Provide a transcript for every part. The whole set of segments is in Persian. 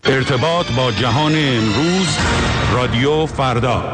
ارتباط با جهان امروز، رادیو فردا.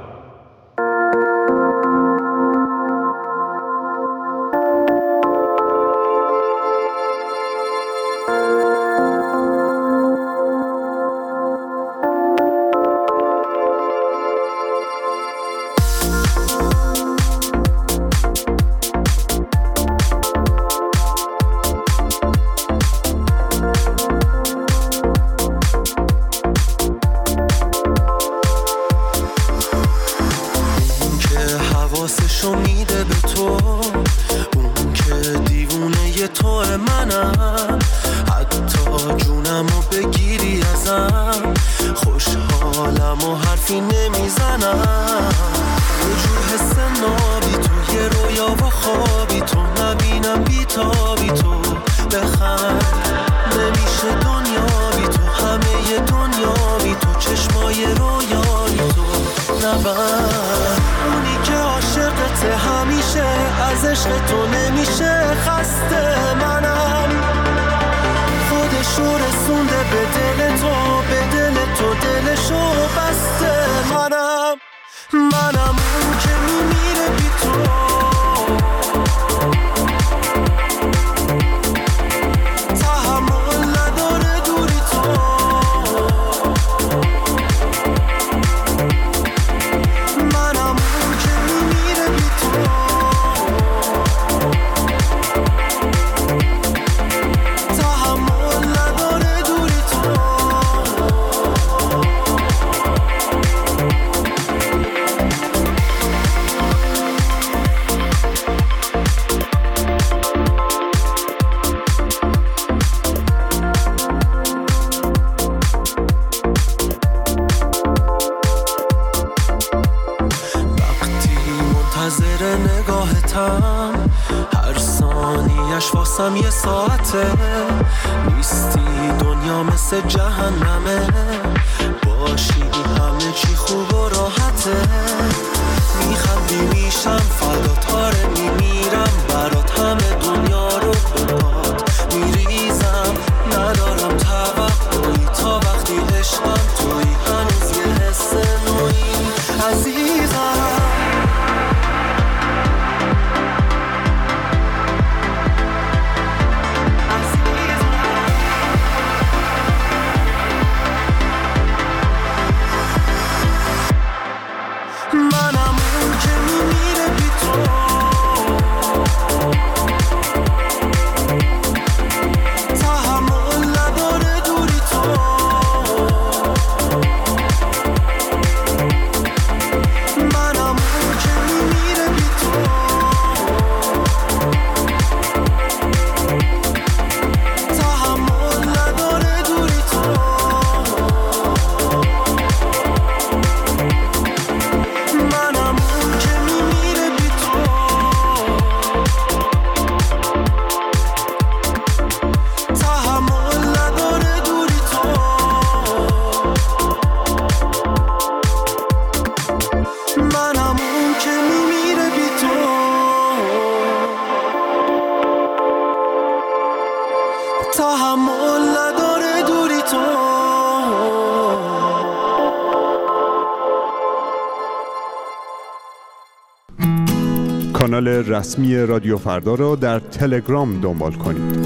کانال رسمی رادیو فردا را در تلگرام دنبال کنید.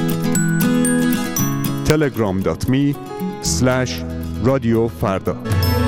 telegram.me/رادیوفردا.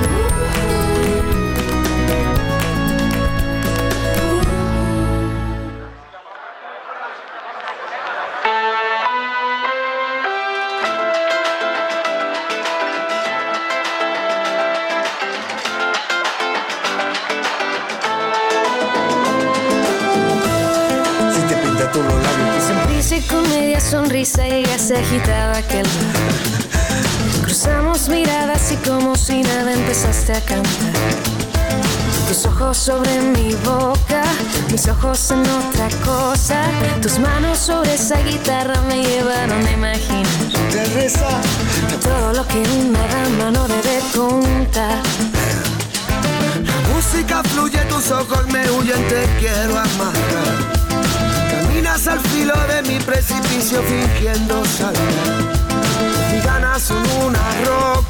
Sonrisa y ya se agitaba aquel mar. Cruzamos miradas y como si nada empezaste a cantar. Tus ojos sobre mi boca, mis ojos en otra cosa. Tus manos sobre esa guitarra me llevaron a imaginar todo lo que una dama no debe contar. La música fluye, tus ojos me huyen, te quiero amarrar. Caminas al filo de mi precipicio fingiendo saltar. Mis ganas son una roca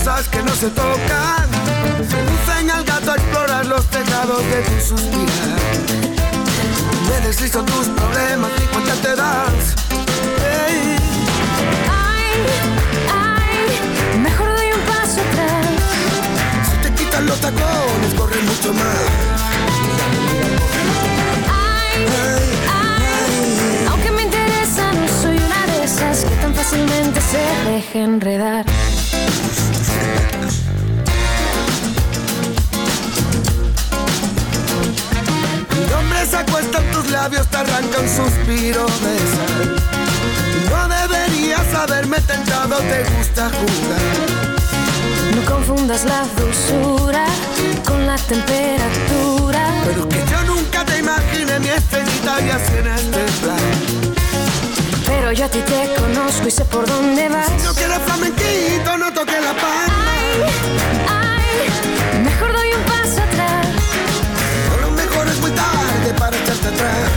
cosas que no se tocan. Seducen al gato a explorar los tejados de tu suspirar. Me deslizo tus problemas y cuenta te das. Hey. Ay, mejor doy un paso atrás. Si te quitan los tacones, corre mucho más. Ay, aunque me interesa, no soy una de esas que tan fácilmente se deja enredar. Mi nombre se acuesta en tus labios, te arranca un suspiro de sal. No deberías haberme tentado, te gusta jugar. No confundas la dulzura con la temperatura. Pero que yo nunca te imaginé mi estrellita y así en este plan. Pero yo a ti te conozco y sé por dónde vas. Si no quieres flamenquito, no toques la palma. Ay, mejor doy un paso atrás. O lo mejor es muy tarde para echarte atrás.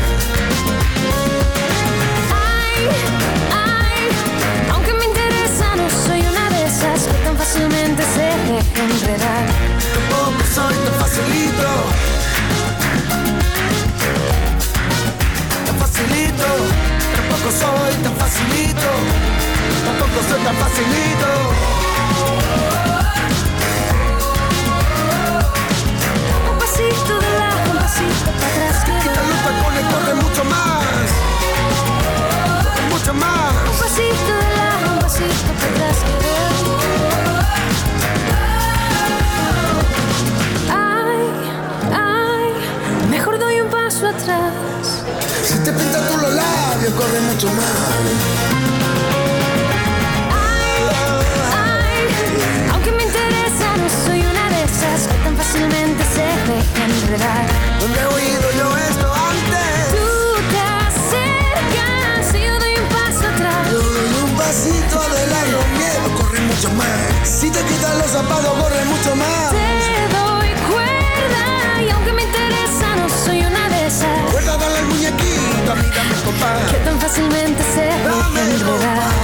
Ay, aunque me interesa, no soy una de esas que tan fácilmente se deja enredar. Tampoco soy tan facilito. Tan facilito. Tampoco soy tan facilito. Tampoco soy tan facilito. Un pasito de lado, un pasito para atrás. Quita los tacones, corre mucho más. Corre mucho más. Un pasito de lado, un pasito para atrás. Ay, mejor doy un paso atrás. Si te pintas tú los labios, corre mucho más. Ay, aunque me interesa, no soy una de esas que tan fácilmente se deja enredar. ¿Dónde he oído yo esto antes? Tú te acercas y yo doy un paso atrás. Yo doy un pasito adelante, miedo, corre mucho más. Si te quitas los zapatos, corre mucho más. Te doy cuerda y aunque me interesa, no soy una de esas. Cuerda, dale al muñequito, a mí dame compás. Que tan fácilmente se deja enredar.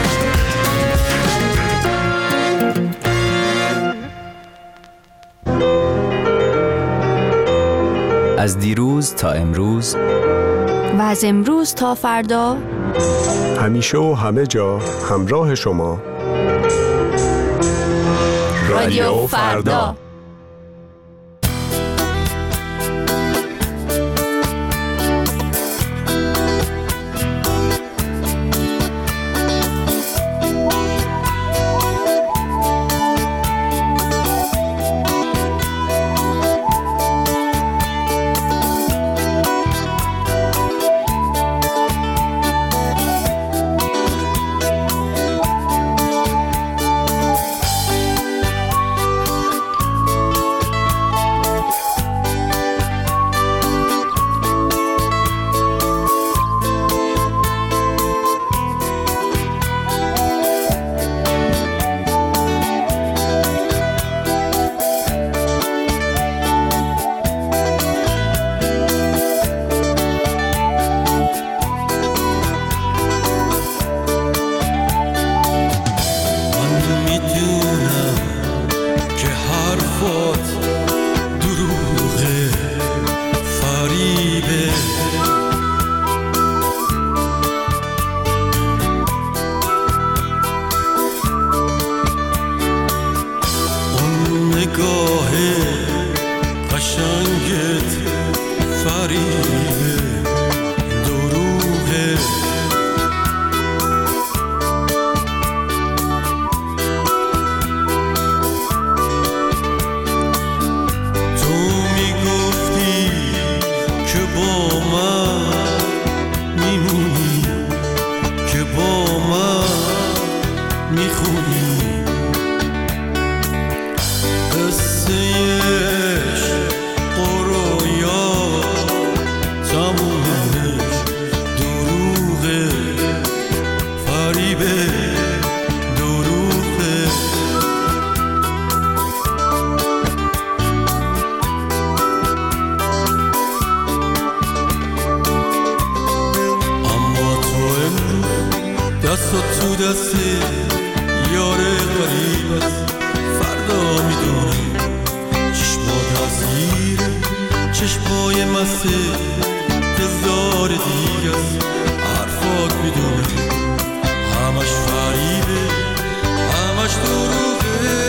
از دیروز تا امروز و از امروز تا فردا همیشه و همه جا همراه شما رادیو فردا. دست تو دست یار غریب است چشمای مسته دلدار دیگه است، حرفات میدونم همش فریبه همش دروغه.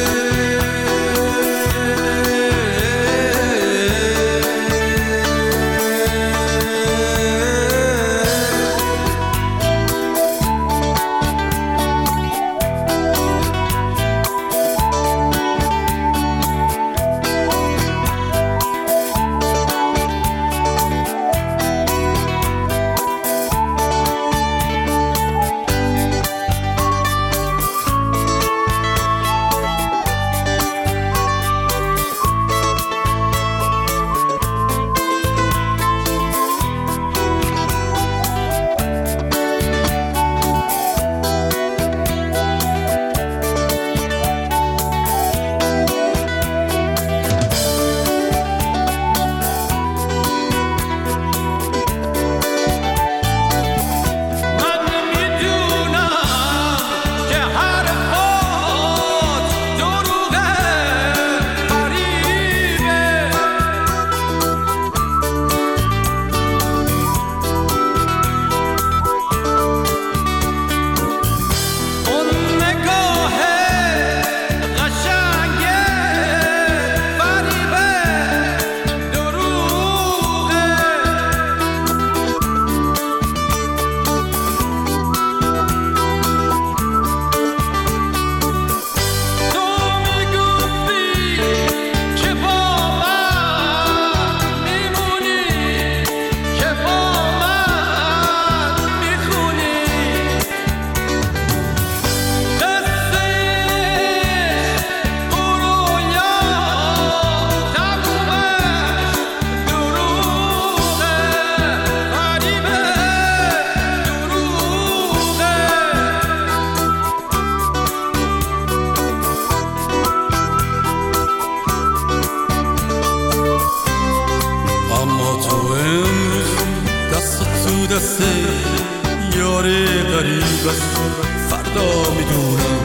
فردا میدونم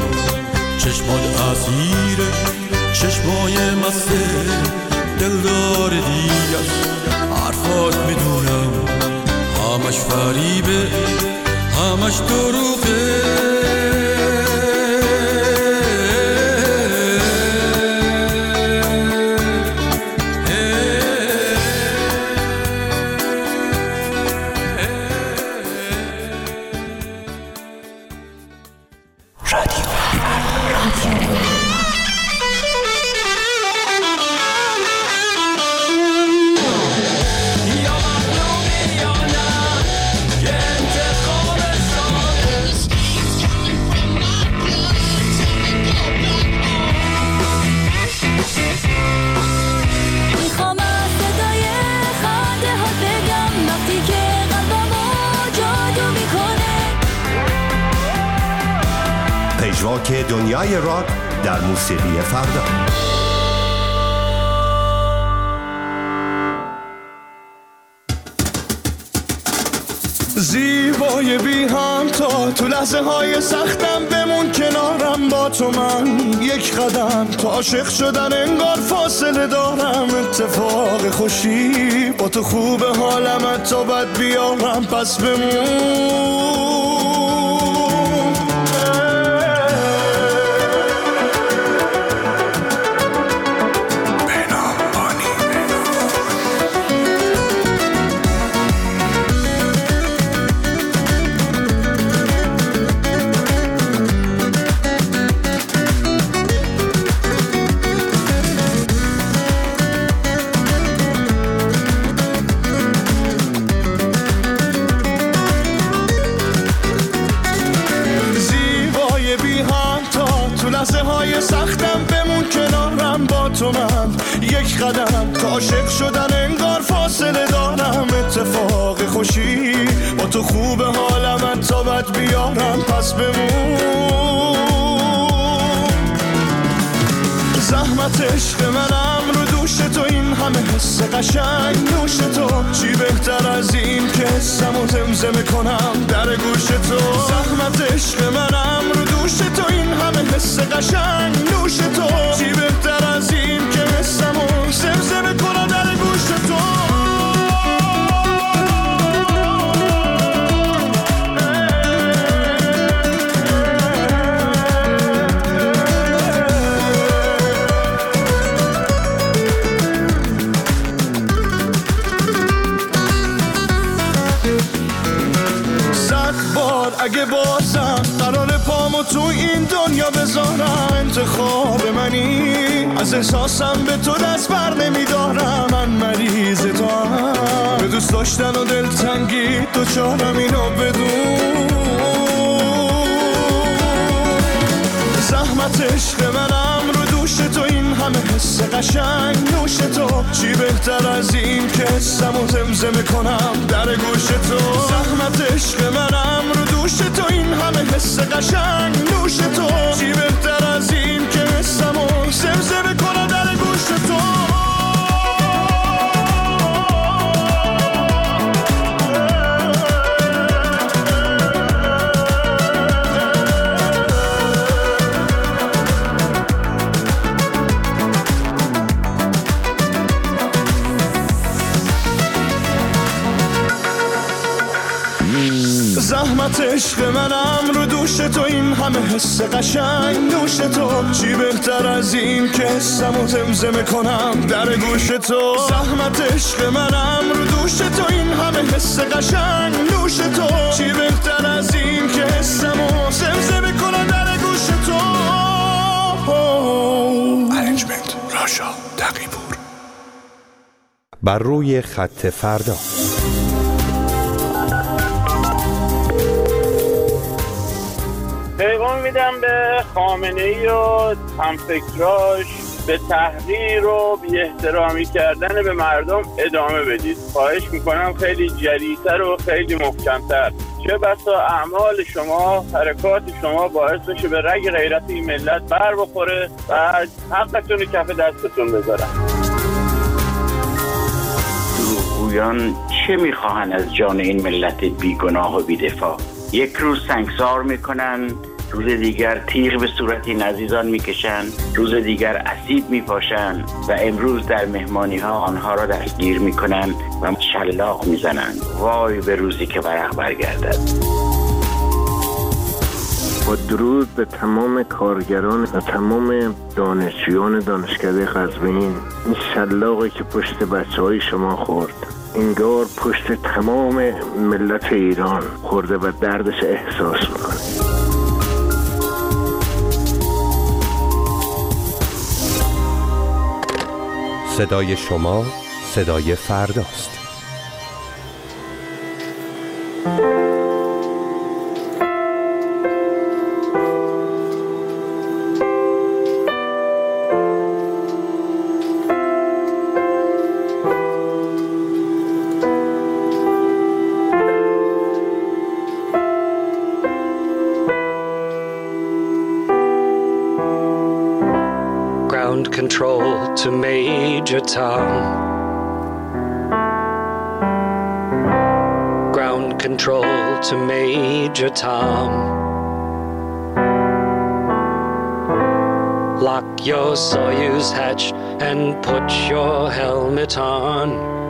چشمات اسیره چشمای مسته دلدار دیگر، حرفات میدونم همش فریبه همش دروغه. که دنیای راک در موسیقی فردا. زیبای بی همتا تو لحظه های سختم بمون کنارم، با تو من یک قدم تو عاشق شدن انگار فاصله دارم. اتفاق خوشی با تو خوب حالم تا بد بیارم، پس بمون. سختم بمون کنارم، با تو من یک قدم تا عاشق شدن انگار فاصله دارم. اتفاق خوشی با تو خوب حالم تا بد بیارم، پس بمون. زحمت عشق منم رو دوش تو، این همه حس قشنگ نوش تو. چی بهتر از این که حسمو زمزمه کنم در گوش تو. زحمت عشق منم رو دوش تو، این همه حس قشنگ نوش تو. چی بهتر از این که حسمو زمزمه کنم در گوش تو. این دنیا بذارم. انتخاب منی، از احساسم به تو دست بر نمیدارم. من مریض تو هم، به دوست داشتن و دلتنگی دوچارم، اینو بدون. زحمت عشق منم رو دوش تو، این همه حس قشنگ نوش تو. چی بهتر از این که حسمو زمزمه کنم در گوش تو. زحمت عشق منم رو دوش تو، این همه حس قشنگ نوش تو. چی بهتر از این که حسمو زمزمه کنم در گوش تو. زحمت عشق منم رو دوش تو، این همه حس قشنگ نوش تو. چی بهتر از این که حسمو زمزمه کنم در گوش تو. زحمت عشق منم رو دوش تو، این همه حس قشنگ نوش تو. چی بهتر از این که حسمو زمزمه کنم در گوش تو. ارنجمنت راشا تقی‌پور. بر روی خط فردا. پیغام میدم به خامنه‌ای و همفکراش به تحقیر و بی احترامی کردن به مردم ادامه بدید. خواهش میکنم خیلی جری‌تر و خیلی محکم‌تر. چه بسا اعمال شما، حرکات شما باعث بشه به رگ غیرت این ملت بر بخوره و حقتون رو کف دستتون بذارن. دروغگویان چه میخواهن از جان این ملت بیگناه و بی‌دفاع؟ یک روز سنگسار میکنن، روز دیگر تیغ به صورت این عزیزان میکشن، روز دیگر اسید میپاشن و امروز در مهمانی ها آنها را دستگیر میکنن و شلاق میزنن. وای به روزی که ورق برگردد. با درود به تمام کارگران و تمام دانشجویان دانشکده قزوین، این شلاقی که پشت بچه‌های شما خورد انگار پشت تمام ملت ایران خورده و دردش احساس میکنه. صدای شما صدای فرداست. Control to Major Tom. Ground control to Major Tom. Lock your Soyuz hatch and put your helmet on.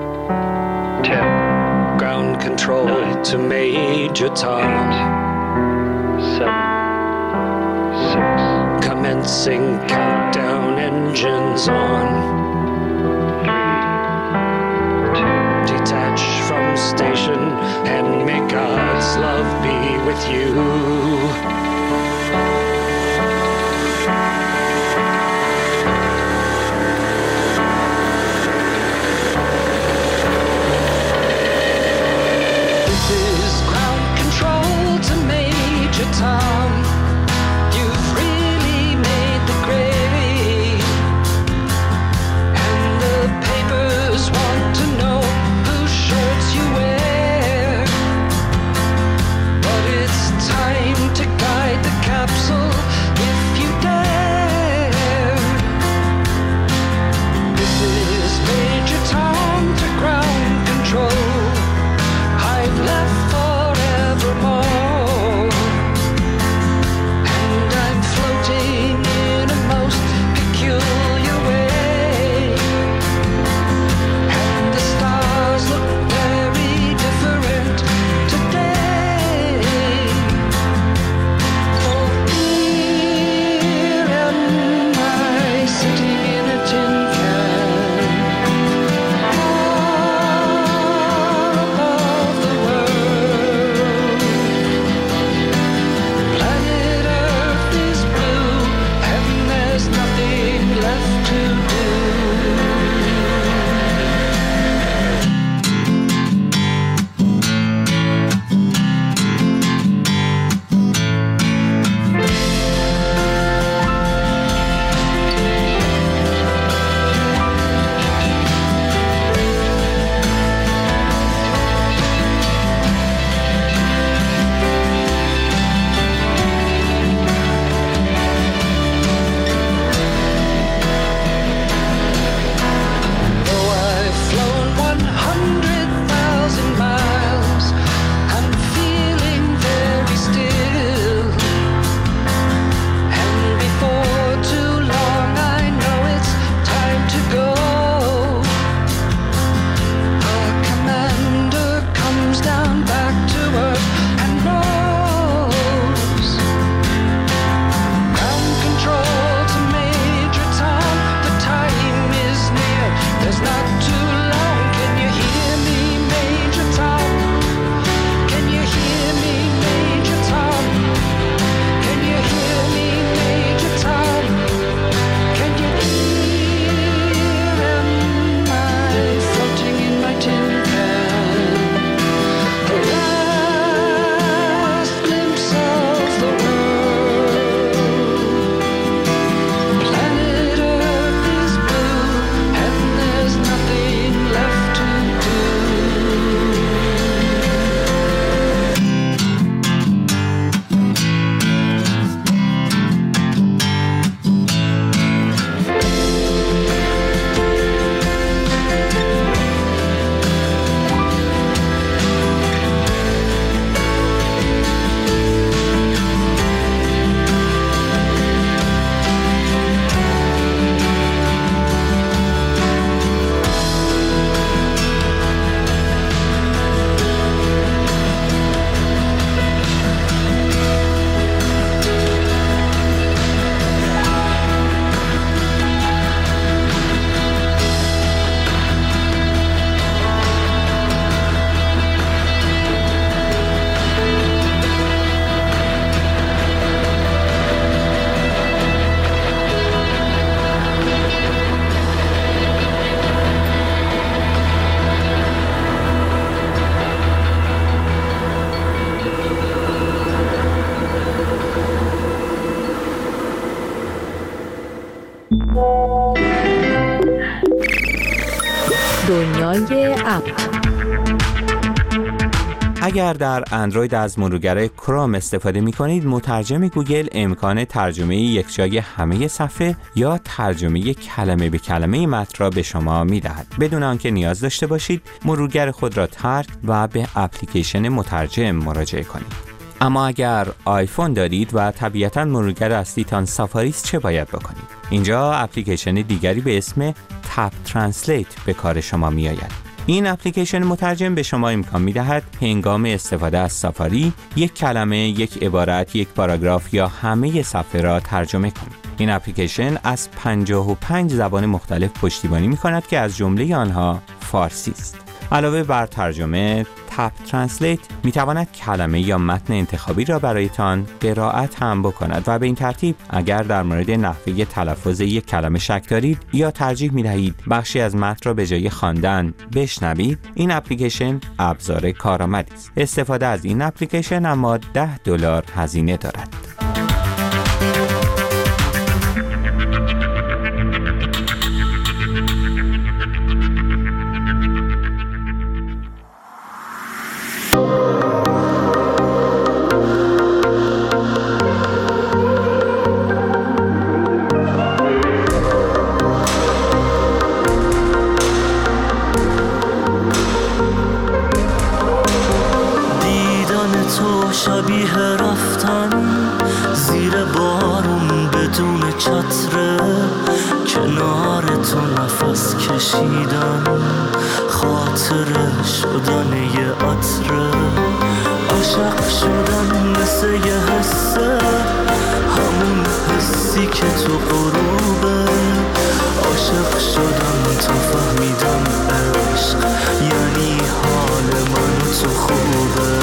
10. Ground control 9, to Major Tom. 8, 7, 6. Commencing countdown, engines on. 3, 2. Detach from station and may God's love be with you. This is ground control to Major Tom. You've really made the grade, and the papers want to know whose shirts you wear. But it's time to guide the capsule دنیای اپ. اگر در اندروید از مرورگر کروم استفاده می کنید، مترجم گوگل امکان ترجمه یکجای همه صفحه یا ترجمه کلمه به کلمه متن را به شما می دهد بدون آنکه نیاز داشته باشید مرورگر خود را ترک و به اپلیکیشن مترجم مراجعه کنید. اما اگر آیفون دارید و طبیعتاً مرورگر اصلیتان سافاری است، چه باید بکنید؟ اینجا اپلیکیشن دیگری به اسم تپ ترنسلیت به کار شما می آید. این اپلیکیشن مترجم به شما امکان می‌دهد هنگام استفاده از سافاری یک کلمه، یک عبارت، یک پاراگراف یا همه صفحه را ترجمه کنید. این اپلیکیشن از 55 زبان مختلف پشتیبانی می‌کند که از جمله آنها فارسی است. علاوه بر ترجمه، تپ ترنسلیت می‌تواند کلمه یا متن انتخابی را برایتان قرائت هم بکند و به این ترتیب اگر در مورد نحوه تلفظ یک کلمه شک دارید یا ترجیح می‌دهید بخشی از متن را به جای خواندن بشنوید، این اپلیکیشن ابزار کارآمدی است. استفاده از این اپلیکیشن اما $10 هزینه دارد. شبیه رفتن زیر بارون بدون چتره، کنار تو نفس کشیدن، خاطره شدن یه عطره، عاشق شدن مثل یه حسه، همون حسی که تو غروبه، عاشق شدن تو فهمیدم عشق یعنی حال من تو خوبه.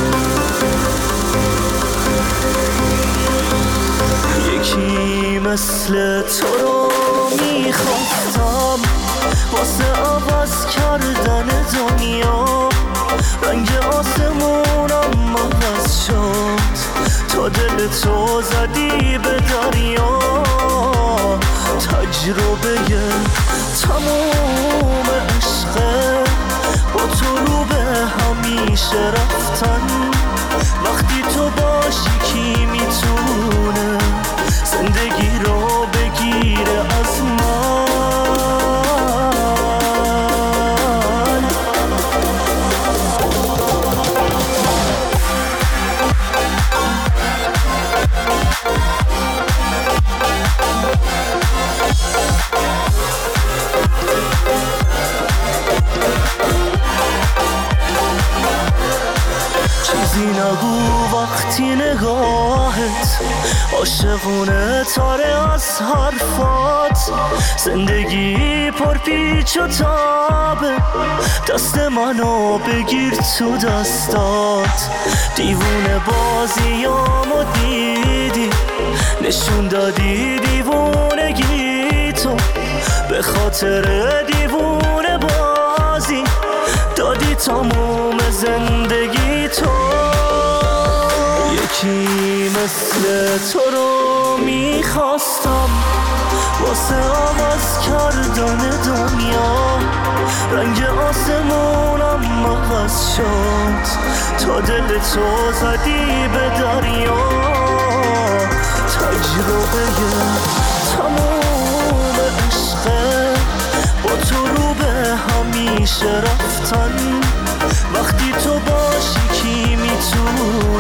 یکی مثل تو رو میخواستم واسه عوض کردن دنیا، رنگ آسمونم عوض شد تا دل تو زدی به دریا، تجربه تموم عشقه با تو رو به همیشه رفتن، وقتی تو باشی کی میتونه زندگی رو بگیره از من. چیزی نگو وقتی نگاهت عاشقونه تاره از حرفات، زندگی پر پیچ و تابه، دست منو بگیر تو دستات، دیوونه بازیامو دیدی، نشون دادی دیوونگی تو، به خاطر دیوونه بازی دادی تموم زندگی تو. یکی مثل تو رو میخواستم واسه عوض کردن دنیا، رنگ آسمونم عوض شد تا دل تو زدی به دریا، تجربه تموم عشقه با تو رو به همیشه رفتن، وقتی تو باشی کی میتونه